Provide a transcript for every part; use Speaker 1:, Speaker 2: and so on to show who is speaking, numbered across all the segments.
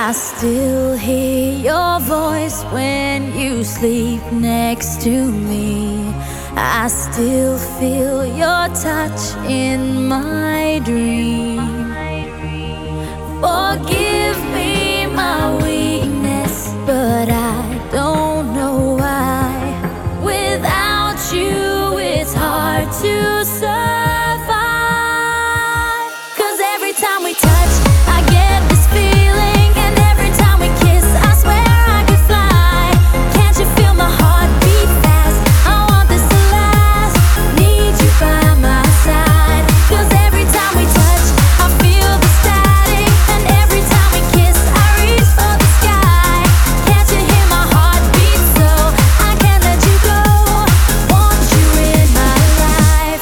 Speaker 1: I still hear your voice when you sleep next to me. I still feel your touch in my dream. Forgive me my weakness, but I don't know why. Without you, it's hard to survive. 'Cause every time we touch, I get this feeling, and every time we kiss, I swear I could fly. Can't you feel my heart beat fast? I want this to last. Need you by my side. 'Cause every time we touch, I feel the static, and every time we kiss, I reach for the sky. Can't you hear my heart beat? So I can't let you go. Want you in my life.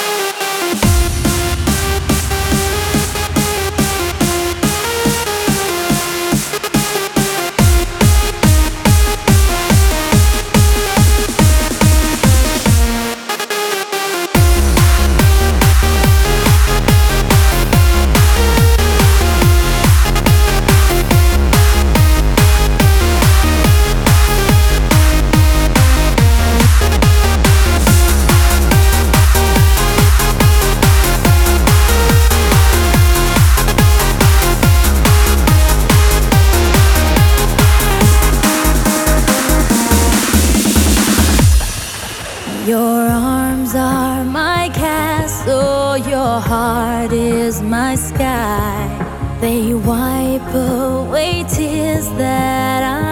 Speaker 1: Your arms are my castle, your heart is my sky. They wipe away tears that I